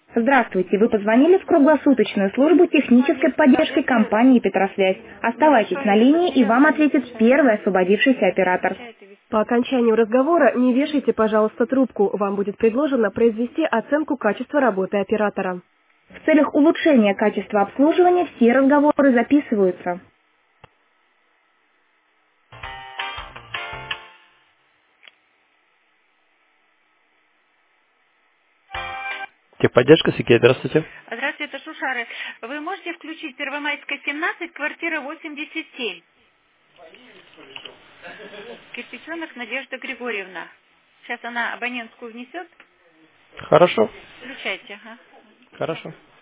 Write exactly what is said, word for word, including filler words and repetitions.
Здравствуйте, вы позвонили в круглосуточную службу технической поддержки компании «Петросвязь». Оставайтесь на линии, и вам ответит первый освободившийся оператор. По окончанию разговора не вешайте, пожалуйста, трубку. Вам будет предложено произвести оценку качества работы оператора. В целях улучшения качества обслуживания все разговоры записываются. Техподдержка, Сергей, здравствуйте. Здравствуйте, это Шушары. Вы можете включить Первомайская, семнадцать, квартира восемьдесят семь. Кирпиченок Надежда Григорьевна. Сейчас она абонентскую внесет. Хорошо, Включайте, ага. хорошо.